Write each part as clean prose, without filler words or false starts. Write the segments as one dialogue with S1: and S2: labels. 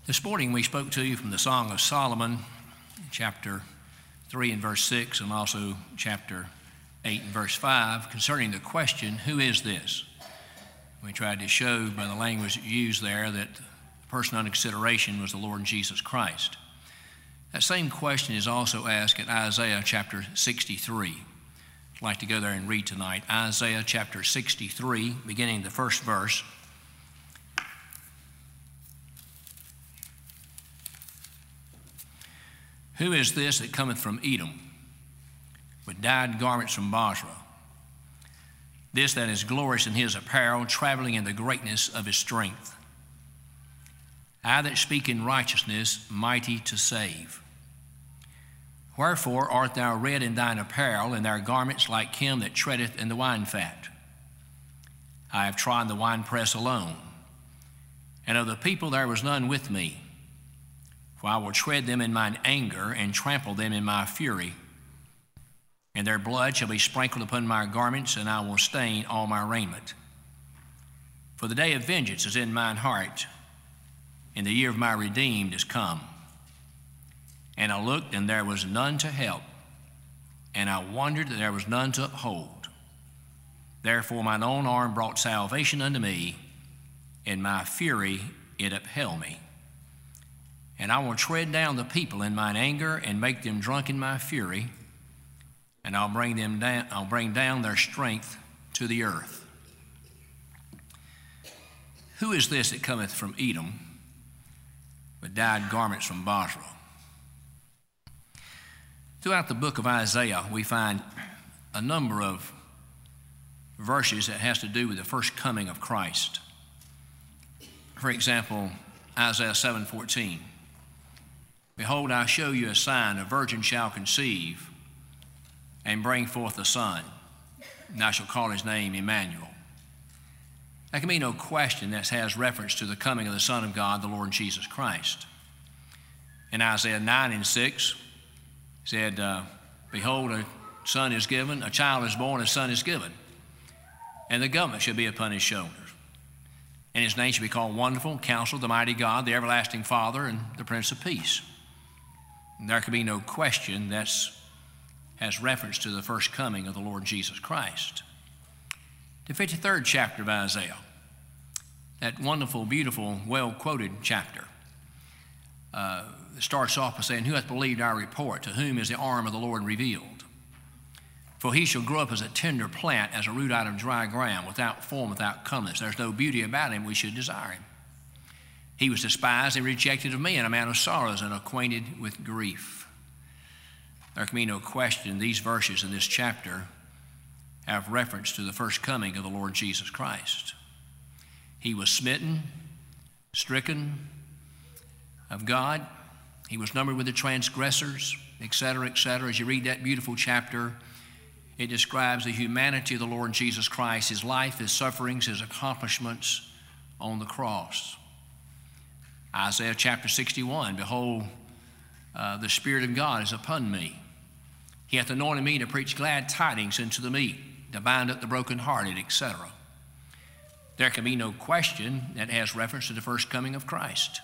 S1: This morning we spoke to you from the Song of Solomon, chapter 3 and verse 6, and also chapter 8 and verse 5, concerning the question, who is this? We tried to show by the language used there that the person under consideration was the Lord Jesus Christ. That same question is also asked in Isaiah chapter 63. I'd like to go there and read tonight. Isaiah chapter 63, beginning the first verse. Who is this that cometh from Edom, with dyed garments from Basra? This that is glorious in his apparel, traveling in the greatness of his strength. I that speak in righteousness, mighty to save. Wherefore art thou red in thine apparel, and thy garments like him that treadeth in the wine fat? I have trodden the winepress alone, and of the people there was none with me. For I will tread them in mine anger, and trample them in my fury. And their blood shall be sprinkled upon my garments, and I will stain all my raiment. For the day of vengeance is in mine heart, and the year of my redeemed is come. And I looked, and there was none to help, and I wondered that there was none to uphold. Therefore mine own arm brought salvation unto me, and my fury it upheld me. And I will tread down the people in mine anger, and make them drunk in my fury, and I'll bring down their strength to the earth. Who is this that cometh from Edom, with dyed garments from Basra? Throughout the book of Isaiah, we find a number of verses that has to do with the first coming of Christ. For example, Isaiah 7:14. Behold, I show you a sign, a virgin shall conceive and bring forth a son, and I shall call his name Emmanuel. There can be no question that has reference to the coming of the Son of God, the Lord Jesus Christ. In Isaiah 9:6, said, behold, a son is given, a child is born, a son is given, and the government shall be upon his shoulders. And his name shall be called Wonderful, Counselor, the Mighty God, the Everlasting Father, and the Prince of Peace. And there can be no question that has reference to the first coming of the Lord Jesus Christ. The 53rd chapter of Isaiah, that wonderful, beautiful, well-quoted chapter, starts off by saying, who hath believed our report? To whom is the arm of the Lord revealed? For he shall grow up as a tender plant, as a root out of dry ground, without form, without comeliness. There's no beauty about him, we should desire him. He was despised and rejected of men, a man of sorrows and acquainted with grief. There can be no question these verses in this chapter have reference to the first coming of the Lord Jesus Christ. He was smitten, stricken of God. He was numbered with the transgressors, etc., etc. As you read that beautiful chapter, it describes the humanity of the Lord Jesus Christ, his life, his sufferings, his accomplishments on the cross. Isaiah chapter 61, behold, the Spirit of God is upon me. He hath anointed me to preach glad tidings unto the meek, to bind up the brokenhearted, etc. There can be no question that has reference to the first coming of Christ.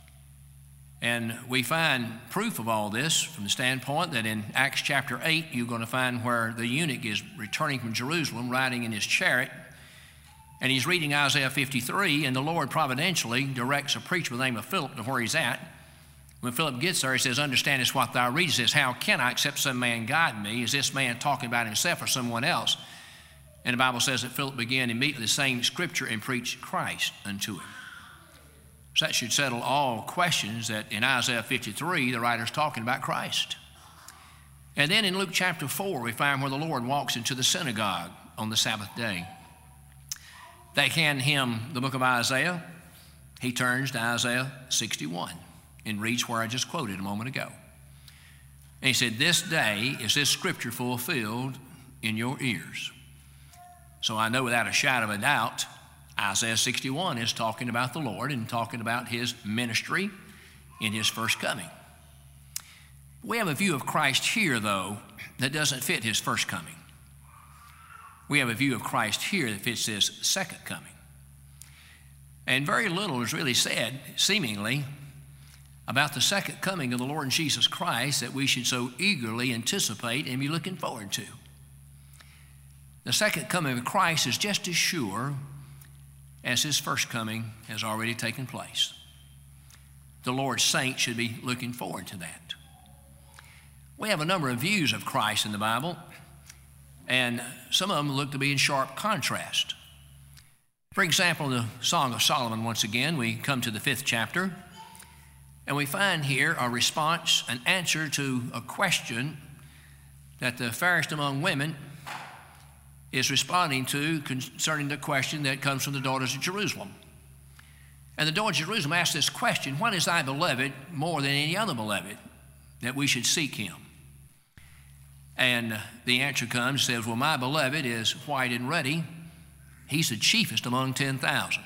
S1: And we find proof of all this from the standpoint that in Acts chapter 8, you're going to find where the eunuch is returning from Jerusalem, riding in his chariot, and he's reading Isaiah 53, and the Lord providentially directs a preacher by the name of Philip to where he's at. When Philip gets there, he says, understandest what thou readest. He says, how can I, except some man guide me? Is this man talking about himself or someone else? And the Bible says that Philip began immediately the same scripture and preached Christ unto him. So that should settle all questions that in Isaiah 53, the writer's talking about Christ. And then in Luke chapter 4, we find where the Lord walks into the synagogue on the Sabbath day. They hand him the book of Isaiah. He turns to Isaiah 61 and reads where I just quoted a moment ago. And he said, this day is this scripture fulfilled in your ears. So I know without a shadow of a doubt, Isaiah 61 is talking about the Lord and talking about his ministry in his first coming. We have a view of Christ here, though, that doesn't fit his first coming. We have a view of Christ here that fits his second coming. And very little is really said, seemingly, about the second coming of the Lord Jesus Christ that we should so eagerly anticipate and be looking forward to. The second coming of Christ is just as sure as his first coming has already taken place. The Lord's saints should be looking forward to that. We have a number of views of Christ in the Bible, and some of them look to be in sharp contrast. For example, the Song of Solomon, once again, we come to the 5th chapter, and we find here a response, an answer to a question that the fairest among women is responding to concerning the question that comes from the daughters of Jerusalem. And the daughters of Jerusalem ask this question, what is thy beloved more than any other beloved, that we should seek him? And the answer comes, says, well, my beloved is white and ruddy. He's the chiefest among 10,000.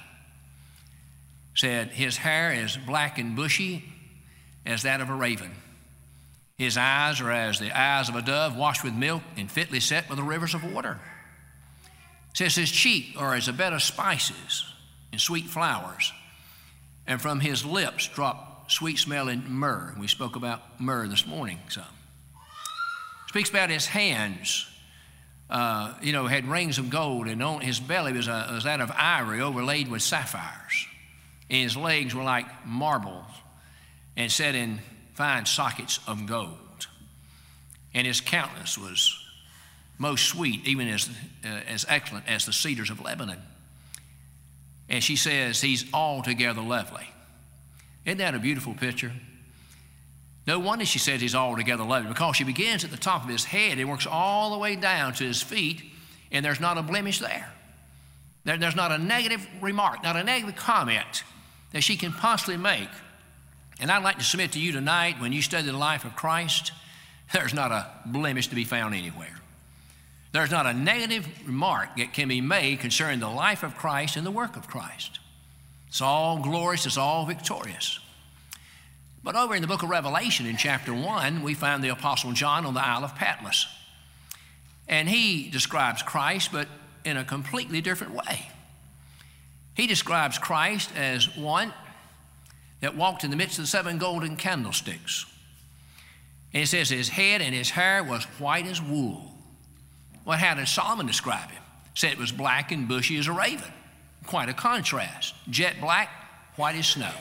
S1: Said, his hair is black and bushy as that of a raven. His eyes are as the eyes of a dove washed with milk and fitly set with the rivers of water. Says his cheek are as a bed of spices and sweet flowers, and from his lips drop sweet-smelling myrrh. We spoke about myrrh this morning some. Speaks about his hands, had rings of gold, and on his belly was that of ivory overlaid with sapphires. And his legs were like marble and set in fine sockets of gold. And his countenance was most sweet, even as excellent as the cedars of Lebanon. And she says, he's altogether lovely. Isn't that a beautiful picture? No wonder she says he's altogether lovely, because she begins at the top of his head and works all the way down to his feet, and there's not a blemish there. There's not a negative remark, not a negative comment that she can possibly make. And I'd like to submit to you tonight, when you study the life of Christ, there's not a blemish to be found anywhere. There's not a negative remark that can be made concerning the life of Christ and the work of Christ. It's all glorious, it's all victorious. But over in the book of Revelation in chapter 1, we find the Apostle John on the Isle of Patmos. And he describes Christ, but in a completely different way. He describes Christ as one that walked in the midst of the 7 golden candlesticks. And it says his head and his hair was white as wool. Well, how did Solomon describe him? Said it was black and bushy as a raven. Quite a contrast. Jet black, white as snow.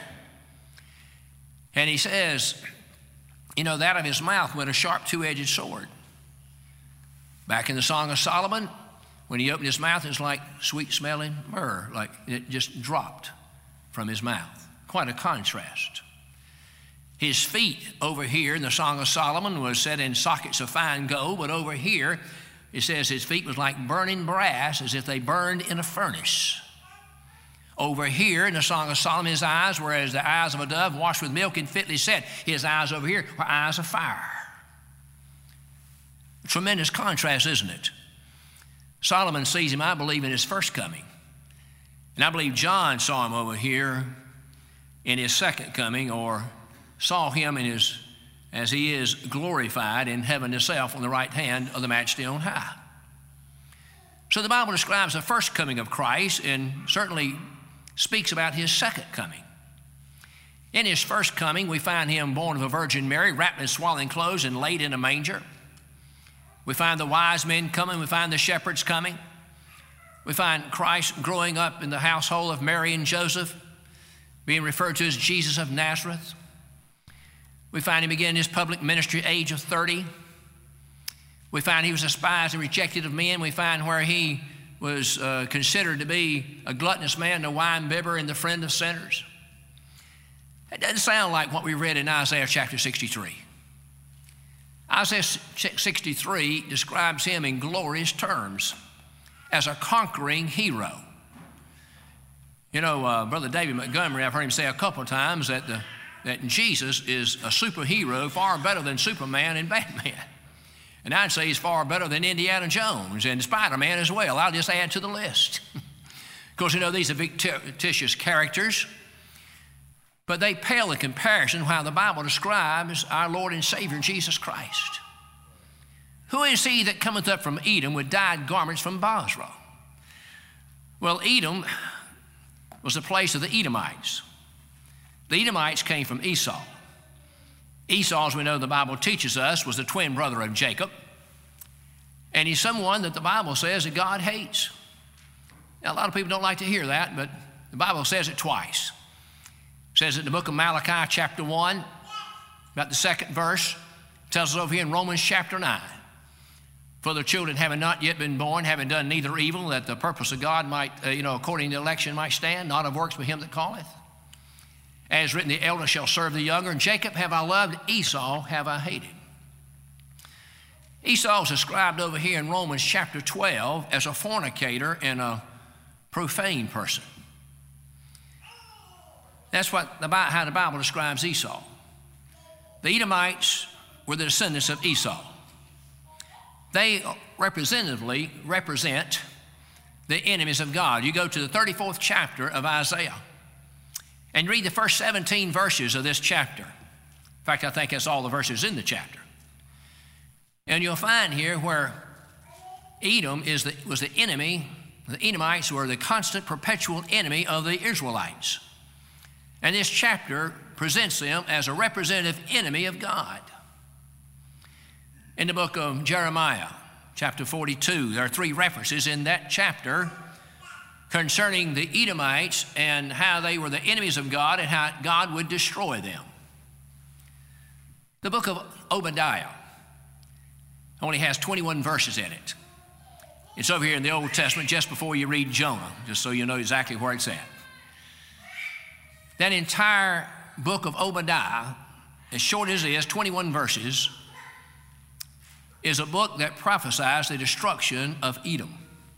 S1: And he says, that of his mouth went a sharp two-edged sword. Back in the Song of Solomon, when he opened his mouth, it was like sweet-smelling myrrh, like it just dropped from his mouth. Quite a contrast. His feet over here in the Song of Solomon was set in sockets of fine gold, but over here it says his feet was like burning brass, as if they burned in a furnace. Over here in the Song of Solomon, his eyes were as the eyes of a dove washed with milk and fitly set. His eyes over here were eyes of fire. Tremendous contrast, isn't it? Solomon sees him, I believe, in his first coming. And I believe John saw him over here in his second coming, or saw him as he is glorified in heaven itself on the right hand of the Majesty on high. So the Bible describes the first coming of Christ and certainly speaks about his second coming. In his first coming, we find him born of a Virgin Mary, wrapped in swaddling clothes and laid in a manger. We find the wise men coming. We find the shepherds coming. We find Christ growing up in the household of Mary and Joseph, being referred to as Jesus of Nazareth. We find him begin his public ministry at the age of 30. We find he was despised and rejected of men. We find where he was considered to be a gluttonous man, a wine bibber, and the friend of sinners. It doesn't sound like what we read in Isaiah chapter 63. Isaiah 63 describes him in glorious terms as a conquering hero. Brother David Montgomery, I've heard him say a couple of times that Jesus is a superhero far better than Superman and Batman. And I'd say he's far better than Indiana Jones and Spider-Man as well. I'll just add to the list. Of course, these are fictitious characters, but they pale in comparison to how the Bible describes our Lord and Savior Jesus Christ. Who is he that cometh up from Edom with dyed garments from Bozrah? Well, Edom was the place of the Edomites. The Edomites came from Esau. Esau, as we know the Bible teaches us, was the twin brother of Jacob. And he's someone that the Bible says that God hates. Now, a lot of people don't like to hear that, but the Bible says it twice. It says it in the book of Malachi, chapter 1, about the second verse. It tells us over here in Romans chapter 9. For the children having not yet been born, having done neither evil, that the purpose of God might, according to election might stand, not of works but him that calleth. As written, the elder shall serve the younger, and Jacob have I loved, Esau have I hated. Esau is described over here in Romans chapter 12 as a fornicator and a profane person. That's how the Bible describes Esau. The Edomites were the descendants of Esau. They representatively represent the enemies of God. You go to the 34th chapter of Isaiah and read the first 17 verses of this chapter. In fact, I think that's all the verses in the chapter. And you'll find here where Edom was the enemy. The Edomites were the constant, perpetual enemy of the Israelites. And this chapter presents them as a representative enemy of God. In the book of Jeremiah, chapter 42, there are 3 references in that chapter concerning the Edomites and how they were the enemies of God and how God would destroy them. The book of Obadiah only has 21 verses in it. It's over here in the Old Testament just before you read Jonah, just so you know exactly where it's at. That entire book of Obadiah, as short as it is, 21 verses, is a book that prophesies the destruction of Edom.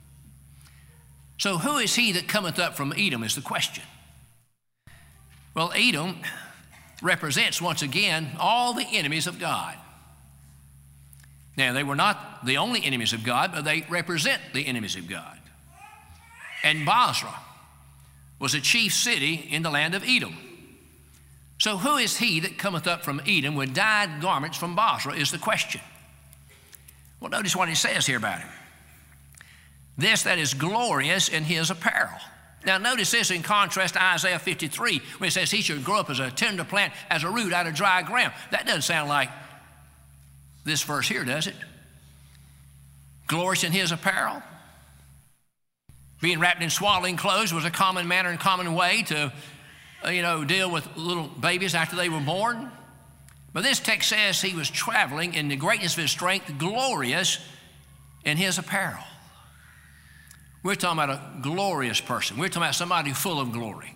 S1: So who is he that cometh up from Edom is the question. Well, Edom represents, once again, all the enemies of God. Now, they were not the only enemies of God, but they represent the enemies of God. And Bozrah was a chief city in the land of Edom. So who is he that cometh up from Edom with dyed garments from Bozrah is the question. Well, notice what he says here about him. This that is glorious in his apparel. Now, notice this in contrast to Isaiah 53, when it says he should grow up as a tender plant, as a root out of dry ground. That doesn't sound like this verse here, does it? Glorious in his apparel. Being wrapped in swaddling clothes was a common manner and common way to, deal with little babies after they were born. But this text says he was traveling in the greatness of his strength, glorious in his apparel. We're talking about a glorious person. We're talking about somebody full of glory.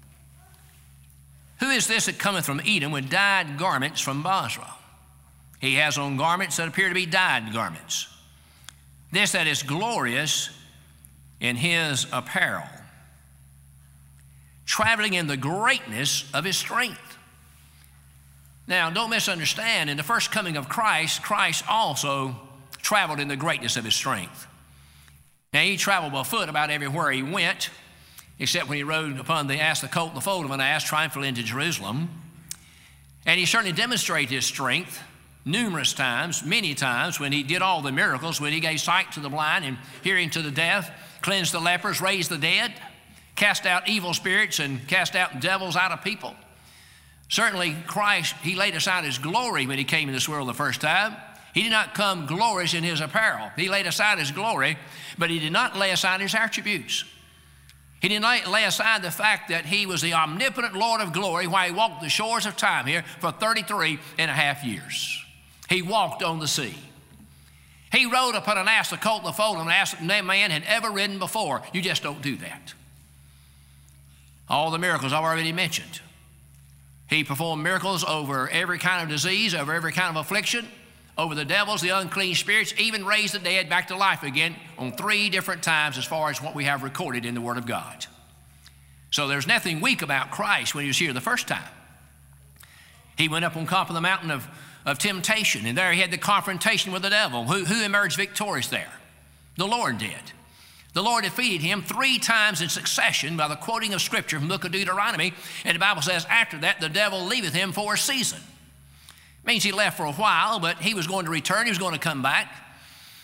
S1: Who is this that cometh from Edom with dyed garments from Bozrah? He has on garments that appear to be dyed garments. This that is glorious in his apparel, traveling in the greatness of his strength. Now, don't misunderstand, in the first coming of Christ, Christ also traveled in the greatness of his strength. Now, he traveled by foot about everywhere he went, except when he rode upon the ass, the colt, and the foal of an ass, triumphantly into Jerusalem. And he certainly demonstrated his strength numerous times, many times, when he did all the miracles, when he gave sight to the blind and hearing to the deaf, cleansed the lepers, raised the dead, cast out evil spirits, and cast out devils out of people. Certainly, Christ, he laid aside his glory when he came in this world the first time. He did not come glorious in his apparel. He laid aside his glory, but he did not lay aside his attributes. He did not lay aside the fact that he was the omnipotent Lord of glory while he walked the shores of time here for 33 and a half years. He walked on the sea. He rode upon an ass, a colt, and a foal, an ass that no man had ever ridden before. You just don't do that. All the miracles I've already mentioned. He performed miracles over every kind of disease, over every kind of affliction, over the devils, the unclean spirits, even raised the dead back to life again on 3 different times as far as what we have recorded in the Word of God. So there's nothing weak about Christ when he was here the first time. He went up on top of the mountain of temptation, and there he had the confrontation with the devil. Who emerged victorious there? The Lord did. The Lord defeated him 3 times in succession by the quoting of Scripture from the book of Deuteronomy, and the Bible says after that the devil leaveth him for a season. It means he left for a while, but he was going to return, he was going to come back.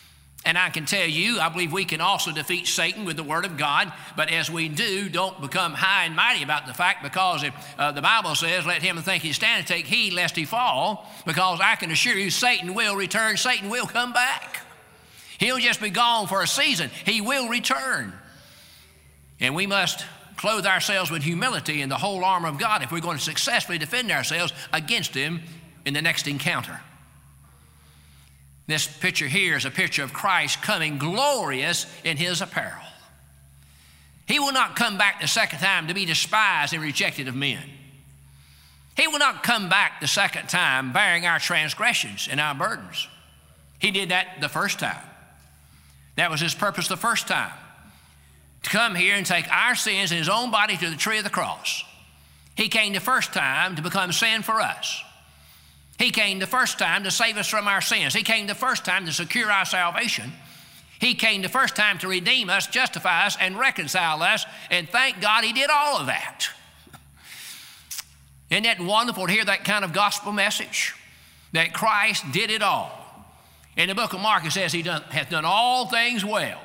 S1: And I can tell you, I believe we can also defeat Satan with the Word of God. But as we do, don't become high and mighty about the fact, because if, the Bible says, let him think he stand and take heed lest he fall, because I can assure you Satan will return. Satan will come back. He'll just be gone for a season. He will return. And we must clothe ourselves with humility and the whole armor of God if we're going to successfully defend ourselves against him in the next encounter. This picture here is a picture of Christ coming glorious in his apparel. He will not come back the second time to be despised and rejected of men. He will not come back the second time bearing our transgressions and our burdens. He did that the first time. That was his purpose the first time, to come here and take our sins in his own body to the tree of the cross. He came the first time to become sin for us. He came the first time to save us from our sins. He came the first time to secure our salvation. He came the first time to redeem us, justify us, and reconcile us, and thank God he did all of that. Isn't that wonderful to hear that kind of gospel message? That Christ did it all. In the book of Mark it says he hath done all things well.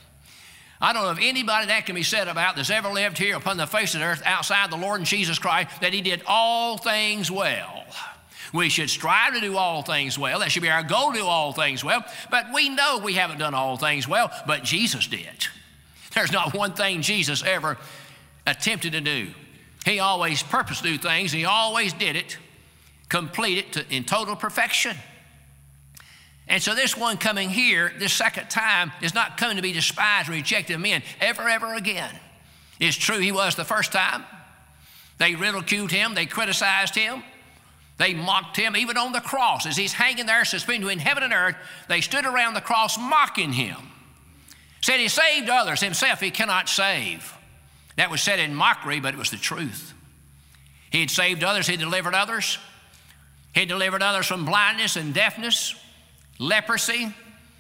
S1: I don't know of anybody that can be said about that's ever lived here upon the face of the earth outside the Lord and Jesus Christ that he did all things well. We should strive to do all things well. That should be our goal, to do all things well. But we know we haven't done all things well, but Jesus did. There's not one thing Jesus ever attempted to do. He always purposed to do things. He always did it, complete it in total perfection. And so this one coming here, this second time, is not coming to be despised and rejected of men ever again. It's true he was the first time. They ridiculed him. They criticized him. They mocked him even on the cross. As he's hanging there suspended between heaven and earth, they stood around the cross mocking him. Said he saved others, himself he cannot save. That was said in mockery, but it was the truth. He had saved others, he delivered others. He delivered others from blindness and deafness, leprosy.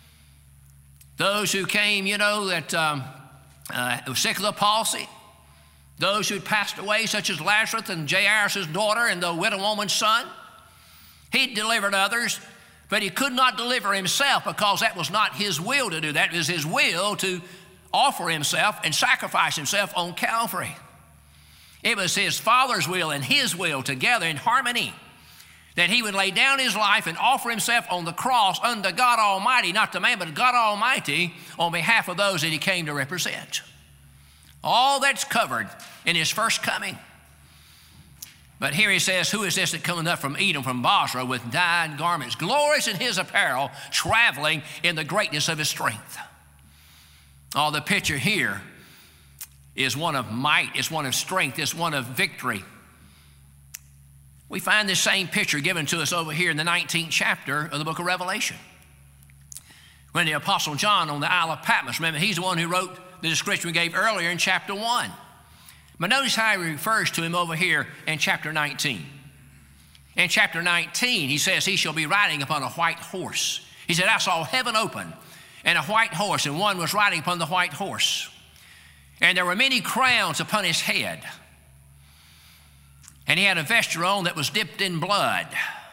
S1: Those who came, that were sick of the palsy. Those who had passed away, such as Lazarus and Jairus' daughter and the widow woman's son. He delivered others, but he could not deliver himself because that was not his will to do that. It was his will to offer himself and sacrifice himself on Calvary. It was his Father's will and his will together in harmony that he would lay down his life and offer himself on the cross unto God Almighty, not to man, but God Almighty, on behalf of those that he came to represent. All that's covered in his first coming. But here he says, who is this that cometh up from Edom, from Basra, with dyed garments, glorious in his apparel, traveling in the greatness of his strength? Oh, the picture here is one of might, it's one of strength, it's one of victory. We find this same picture given to us over here in the 19th chapter of the book of Revelation. When the Apostle John on the Isle of Patmos, remember, he's the one who wrote the description we gave earlier in chapter 1. But notice how he refers to him over here in chapter 19. In chapter 19, he says he shall be riding upon a white horse. He said, I saw heaven open and a white horse, and one was riding upon the white horse. And there were many crowns upon his head. And he had a vesture on that was dipped in blood.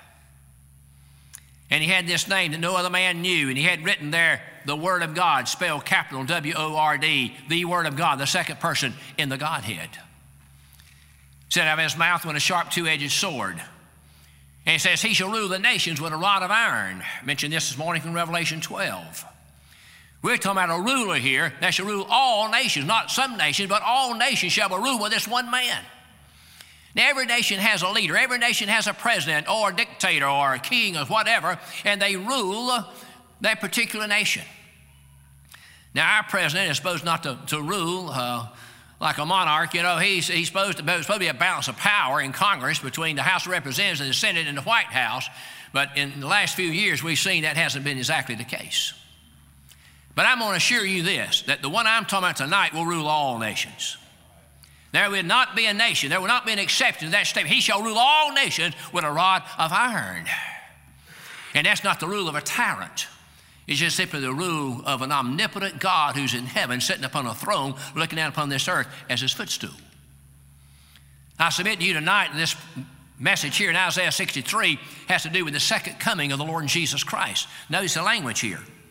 S1: And he had this name that no other man knew. And he had written there, the Word of God, spelled capital W-O-R-D, the Word of God, the second person in the Godhead. Said out of his mouth went a sharp two-edged sword. And it says, he shall rule the nations with a rod of iron. I mentioned this morning from Revelation 12. We're talking about a ruler here that shall rule all nations, not some nations, but all nations shall be ruled with this one man. Now, every nation has a leader. Every nation has a president or a dictator or a king or whatever, and they rule that particular nation. Now, our president is supposed not to rule like a monarch. He's supposed to be a balance of power in Congress between the House of Representatives and the Senate and the White House. But in the last few years, we've seen that hasn't been exactly the case. But I'm going to assure you this, that the one I'm talking about tonight will rule all nations. There will not be a nation, there will not be an exception to that statement. He shall rule all nations with a rod of iron. And that's not the rule of a tyrant. It's just simply the rule of an omnipotent God who's in heaven, sitting upon a throne, looking down upon this earth as his footstool. I submit to you tonight, this message here in Isaiah 63 has to do with the second coming of the Lord Jesus Christ. Notice the language here.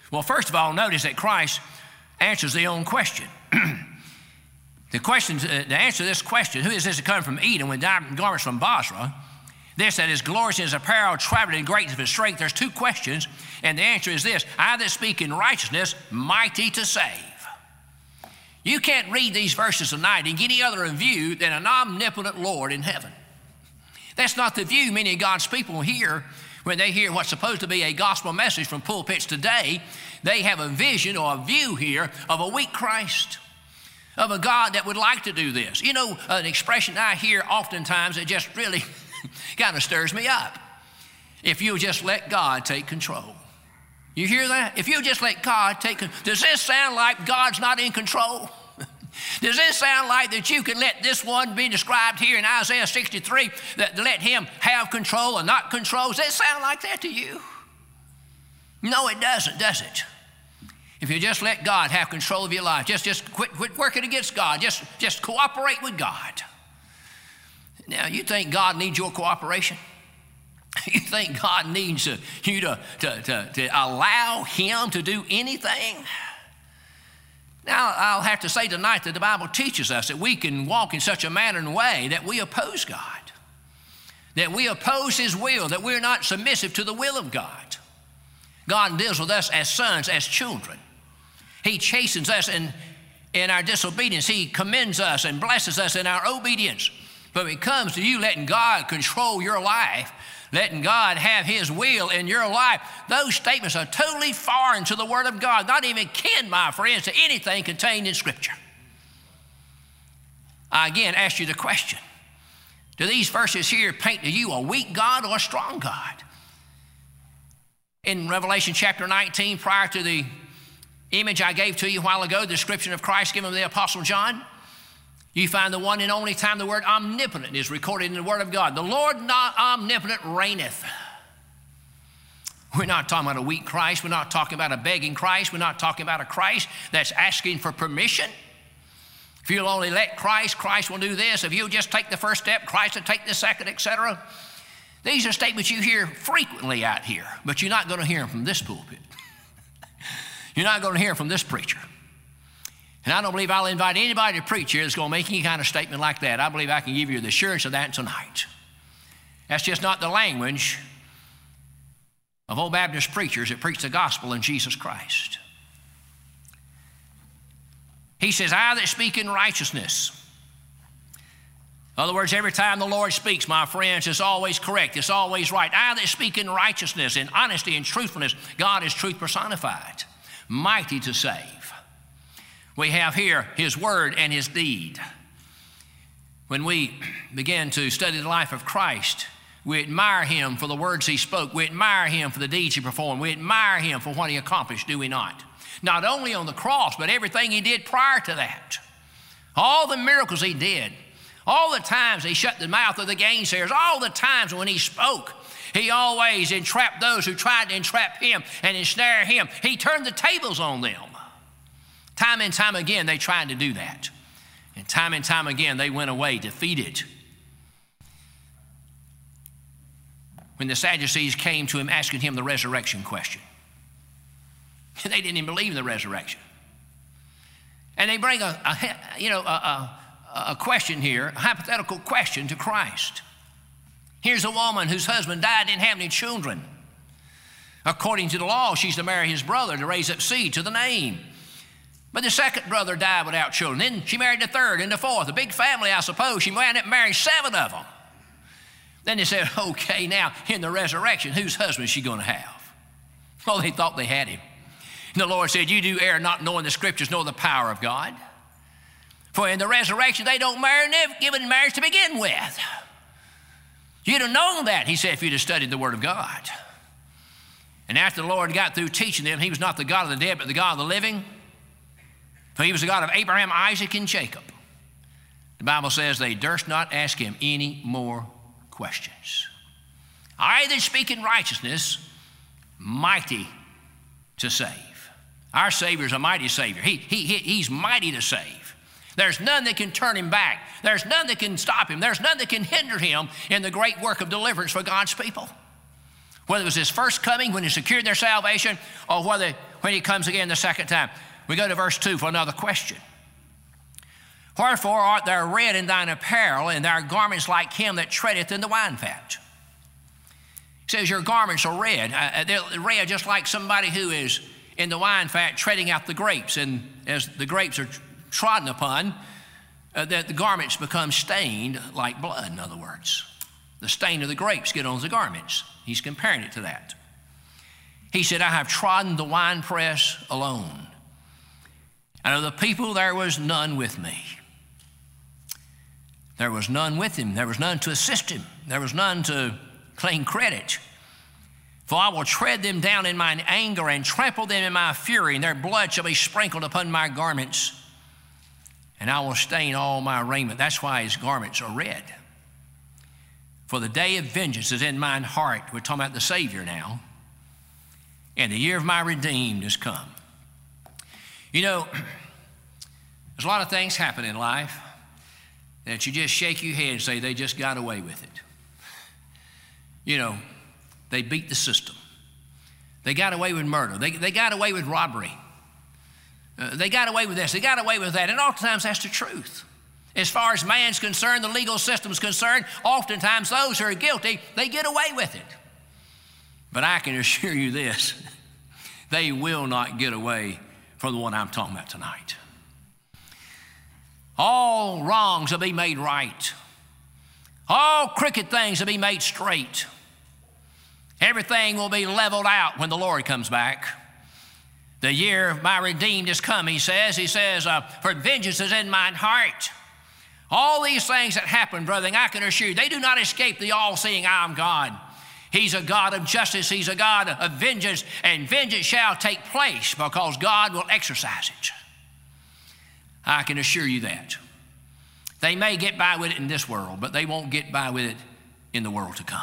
S1: Well, first of all, notice that Christ answers the own question. The answer to this question, who is this that come from Edom with diamond garments from Basra? This that is glorious in his apparel, traveling in greatness of his strength. There's two questions, and the answer is this: I that speak in righteousness, mighty to save. You can't read these verses tonight and get any other view than an omnipotent Lord in heaven. That's not the view many of God's people hear when they hear what's supposed to be a gospel message from pulpits today. They have a vision or a view here of a weak Christ, of a God that would like to do this. You know, an expression I hear oftentimes that just really kind of stirs me up. If you'll just let God take control. You hear that? If you just let God take control. Does this sound like God's not in control? Does this sound like that you can let this one be described here in Isaiah 63, that let him have control and not control? Does it sound like that to you? No, it doesn't, does it? If you just let God have control of your life, just quit working against God, just cooperate with God. Now, you think God needs your cooperation? You think God needs you to allow him to do anything? Now, I'll have to say tonight that the Bible teaches us that we can walk in such a manner and way that we oppose God, that we oppose his will, that we're not submissive to the will of God. God deals with us as sons, as children. He chastens us in our disobedience. He commends us and blesses us in our obedience. But when it comes to you letting God control your life, letting God have his will in your life, those statements are totally foreign to the Word of God, not even kin, my friends, to anything contained in Scripture. I again ask you the question: do these verses here paint to you a weak God or a strong God? In Revelation chapter 19, prior to the image I gave to you a while ago, the description of Christ given by the Apostle John, you find the one and only time the word omnipotent is recorded in the Word of God. The Lord not omnipotent reigneth. We're not talking about a weak Christ. We're not talking about a begging Christ. We're not talking about a Christ that's asking for permission. If you'll only let Christ, Christ will do this. If you'll just take the first step, Christ will take the second, etc. These are statements you hear frequently out here, but you're not going to hear them from this pulpit. You're not going to hear them from this preacher. And I don't believe I'll invite anybody to preach here that's going to make any kind of statement like that. I believe I can give you the assurance of that tonight. That's just not the language of old Baptist preachers that preach the gospel in Jesus Christ. He says, I that speak in righteousness. In other words, every time the Lord speaks, my friends, it's always correct. It's always right. I that speak in righteousness, in honesty and truthfulness. God is truth personified, mighty to save. We have here his word and his deed. When we begin to study the life of Christ, we admire him for the words he spoke. We admire him for the deeds he performed. We admire him for what he accomplished, do we not? Not only on the cross, but everything he did prior to that. All the miracles he did. All the times he shut the mouth of the gainsayers. All the times when he spoke, he always entrapped those who tried to entrap him and ensnare him. He turned the tables on them. Time and time again, they tried to do that. And time again, they went away defeated. When the Sadducees came to him asking him the resurrection question, they didn't even believe in the resurrection. And they bring a question here, a hypothetical question to Christ. Here's a woman whose husband died, didn't have any children. According to the law, she's to marry his brother to raise up seed to the name. But the second brother died without children. Then she married the third and the fourth. A big family, I suppose. She wound up marrying 7 of them. Then they said, okay, now in the resurrection, whose husband is she going to have? Well, they thought they had him. And the Lord said, you do err not knowing the Scriptures nor the power of God. For in the resurrection, they don't marry, never given marriage to begin with. You'd have known that, he said, if you'd have studied the Word of God. And after the Lord got through teaching them, he was not the God of the dead, but the God of the living. For he was the God of Abraham, Isaac, and Jacob. The Bible says they durst not ask him any more questions. I that speak in righteousness, mighty to save. Our Savior is a mighty Savior. He's mighty to save. There's none that can turn him back. There's none that can stop him. There's none that can hinder him in the great work of deliverance for God's people. Whether it was his first coming when he secured their salvation, or whether when he comes again the second time. We go to verse 2 for another question. Wherefore art thou red in thine apparel, and thy garments like him that treadeth in the wine fat? He says your garments are red. They're red just like somebody who is in the wine fat treading out the grapes. And as the grapes are trodden upon, the garments become stained like blood, in other words. The stain of the grapes get on the garments. He's comparing it to that. He said, I have trodden the winepress alone. And of the people there was none with me. There was none with him. There was none to assist him. There was none to claim credit. For I will tread them down in mine anger and trample them in my fury, and their blood shall be sprinkled upon my garments, and I will stain all my raiment. That's why his garments are red. For the day of vengeance is in mine heart. We're talking about the Savior now. And the year of my redeemed is come. You know, there's a lot of things happen in life that you just shake your head and say they just got away with it. You know, they beat the system. They got away with murder. They got away with robbery. They got away with this. They got away with that. And oftentimes that's the truth. As far as man's concerned, the legal system's concerned, oftentimes those who are guilty, they get away with it. But I can assure you this, they will not get away from the one I'm talking about tonight. All wrongs will be made right. All crooked things will be made straight. Everything will be leveled out when the Lord comes back. The year of my redeemed is come, he says. He says, for vengeance is in mine heart. All these things that happen, brethren, I can assure you, they do not escape the all-seeing eye of God. He's a God of justice. He's a God of vengeance, and vengeance shall take place because God will exercise it. I can assure you that. They may get by with it in this world, but they won't get by with it in the world to come.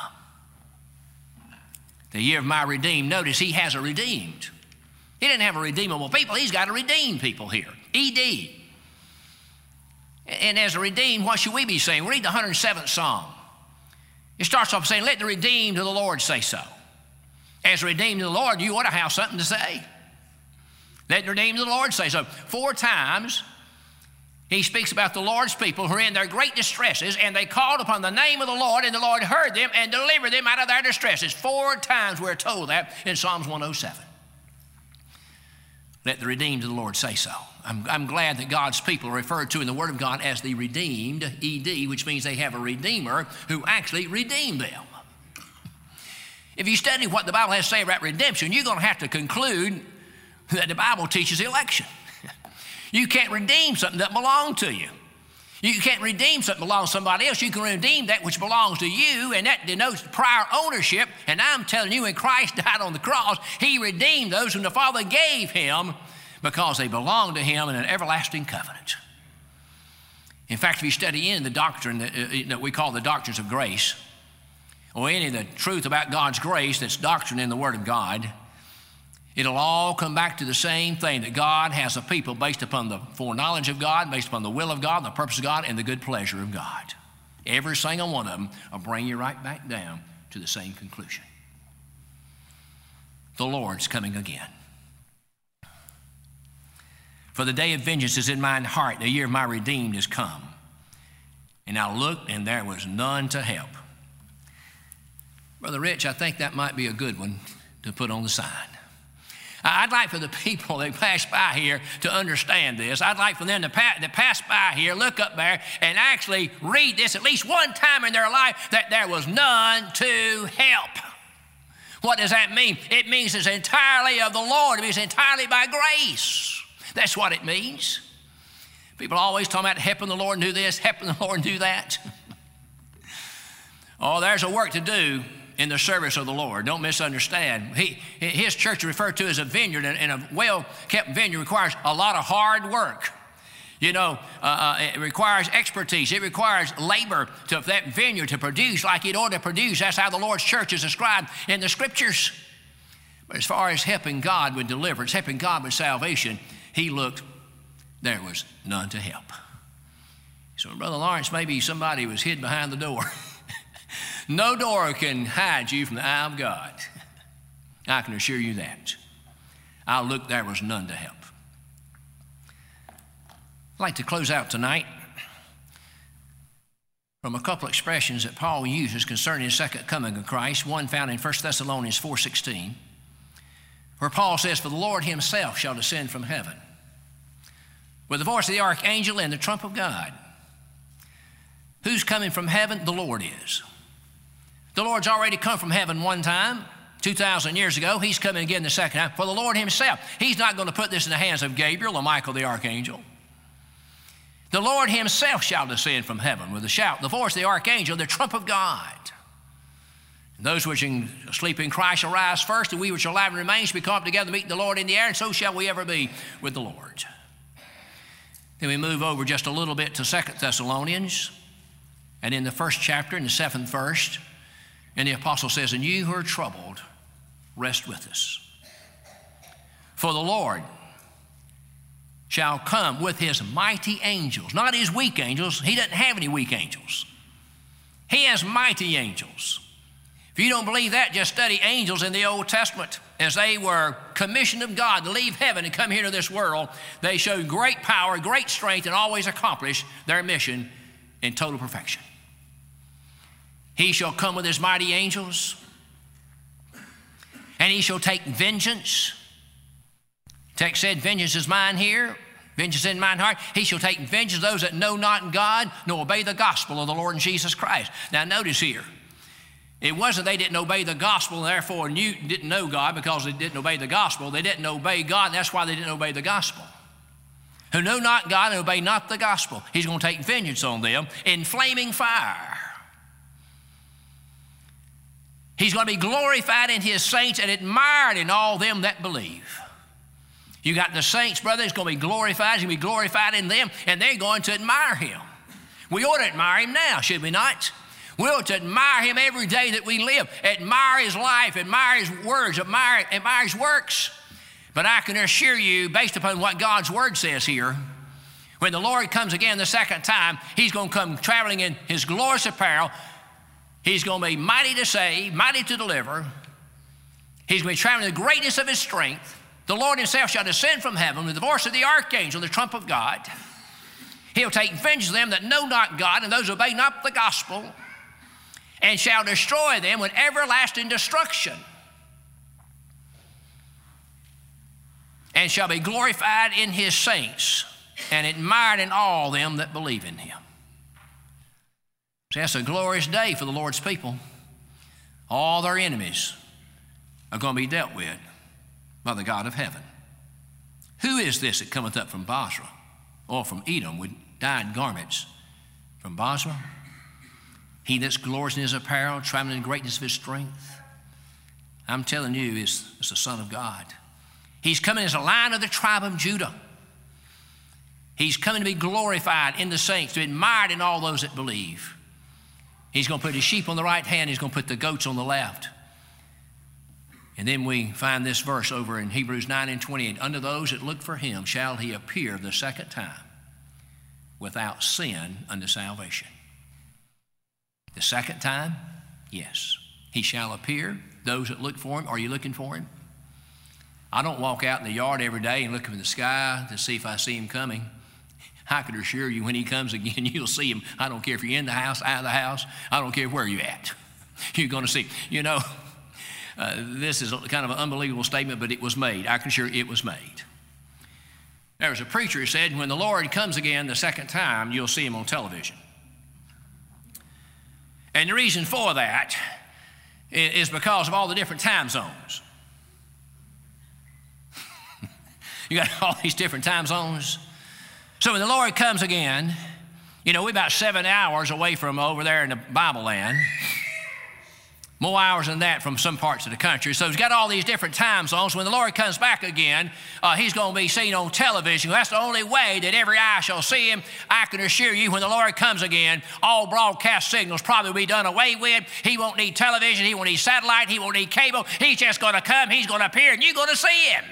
S1: The year of my redeemed, notice he has a redeemed. He didn't have a redeemable people. He's got a redeemed people here, E-D. And as a redeemed, what should we be saying? Read the 107th Psalm. It starts off saying, let the redeemed of the Lord say so. As redeemed of the Lord, you ought to have something to say. Let the redeemed of the Lord say so. 4 times he speaks about the Lord's people who are in their great distresses, and they called upon the name of the Lord, and the Lord heard them and delivered them out of their distresses. 4 times we're told that in Psalms 107. Let the redeemed of the Lord say so. I'm glad that God's people are referred to in the Word of God as the redeemed, E-D, which means they have a Redeemer who actually redeemed them. If you study what the Bible has to say about redemption, you're going to have to conclude that the Bible teaches election. You can't redeem something that belonged to you. You can't redeem something that belongs to somebody else. You can redeem that which belongs to you, and that denotes prior ownership. And I'm telling you, when Christ died on the cross, he redeemed those whom the Father gave him because they belong to him in an everlasting covenant. In fact, if you study in the doctrine that we call the doctrines of grace, or any of the truth about God's grace that's doctrine in the Word of God, it'll all come back to the same thing, that God has a people based upon the foreknowledge of God, based upon the will of God, the purpose of God, and the good pleasure of God. Every single one of them will bring you right back down to the same conclusion. The Lord's coming again. For the day of vengeance is in mine heart, the year of my redeemed is come. And I looked, and there was none to help. Brother Rich, I think that might be a good one to put on the sign. I'd like for the people that pass by here to understand this. I'd like for them to pass by here, look up there, and actually read this at least one time in their life, that there was none to help. What does that mean? It means it's entirely of the Lord. It means entirely by grace. That's what it means. People always talk about helping the Lord and do this, helping the Lord and do that. Oh, there's a work to do in the service of the Lord. Don't misunderstand. His church is referred to as a vineyard, and a well-kept vineyard requires a lot of hard work. You know, it requires expertise. It requires labor for that vineyard to produce like it ought to produce. That's how the Lord's church is described in the Scriptures. But as far as helping God with deliverance, helping God with salvation, he looked, there was none to help. So, Brother Lawrence, maybe somebody was hid behind the door. No door can hide you from the eye of God. I can assure you that. I looked, there was none to help. I'd like to close out tonight from a couple expressions that Paul uses concerning the second coming of Christ, one found in 1 Thessalonians 4:16, where Paul says, "For the Lord himself shall descend from heaven with the voice of the archangel and the trump of God." Who's coming from heaven? The Lord is. The Lord's already come from heaven one time, 2,000 years ago. He's coming again the second time. For the Lord himself. He's not going to put this in the hands of Gabriel or Michael the archangel. The Lord himself shall descend from heaven with a shout, the voice of the archangel, the trump of God. And those which are asleep in Christ shall rise first, and we which are alive and remain shall be caught up together to meet the Lord in the air, and so shall we ever be with the Lord. Then we move over just a little bit to 2 Thessalonians, and in the first chapter, in the 7th verse, and the apostle says, "And you who are troubled, rest with us. For the Lord shall come with his mighty angels," not his weak angels. He doesn't have any weak angels. He has mighty angels. If you don't believe that, just study angels in the Old Testament. As they were commissioned of God to leave heaven and come here to this world, they showed great power, great strength, and always accomplished their mission in total perfection. He shall come with his mighty angels, and he shall take vengeance. Text said, "Vengeance is mine here, vengeance in mine heart." He shall take vengeance of those that know not God, nor obey the gospel of the Lord Jesus Christ. Now notice here, it wasn't they didn't obey the gospel and therefore didn't know God because they didn't obey the gospel. They didn't obey God, and that's why they didn't obey the gospel. Who know not God and obey not the gospel. He's going to take vengeance on them in flaming fire. He's going to be glorified in his saints and admired in all them that believe. You got the saints, brother, it's going to be glorified. He's going to be glorified in them, and they're going to admire him. We ought to admire him now, should we not? We ought to admire him every day that we live. Admire his life, admire his words, admire his works. But I can assure you, based upon what God's word says here, when the Lord comes again the second time, he's going to come traveling in his glorious apparel. He's going to be mighty to save, mighty to deliver. He's going to be traveling in the greatness of his strength. The Lord himself shall descend from heaven with the voice of the archangel, the trump of God. He'll take vengeance of them that know not God and those who obey not the gospel, and shall destroy them with everlasting destruction, and shall be glorified in his saints and admired in all them that believe in him. See, that's a glorious day for the Lord's people. All their enemies are going to be dealt with by the God of heaven. Who is this that cometh up from Bozrah, or from Edom with dyed garments? From Bozrah? He that's glorious in his apparel, traveling in the greatness of his strength. I'm telling you, it's the Son of God. He's coming as a Lion of the tribe of Judah. He's coming to be glorified in the saints, to be admired in all those that believe. He's going to put his sheep on the right hand. He's going to put the goats on the left. And then we find this verse over in Hebrews 9:28. "Unto those that look for him shall he appear the second time without sin unto salvation." The second time, yes, he shall appear. Those that look for him, are you looking for him? I don't walk out in the yard every day and look up in the sky to see if I see him coming. I can assure you when he comes again, you'll see him. I don't care if you're in the house, out of the house. I don't care where you're at. You're going to see. You know, this is kind of an unbelievable statement, but it was made. I can assure you it was made. There was a preacher who said, when the Lord comes again the second time, you'll see him on television. And the reason for that is because of all the different time zones. You got all these different time zones. So when the Lord comes again, you know, we're about 7 hours away from over there in the Bible land. More hours than that from some parts of the country. So he's got all these different time zones. When the Lord comes back again, he's going to be seen on television. That's the only way that every eye shall see him. I can assure you when the Lord comes again, all broadcast signals probably will be done away with. He won't need television. He won't need satellite. He won't need cable. He's just going to come. He's going to appear, and you're going to see him.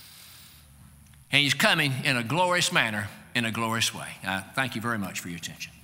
S1: And he's coming in a glorious manner, in a glorious way. Thank you very much for your attention.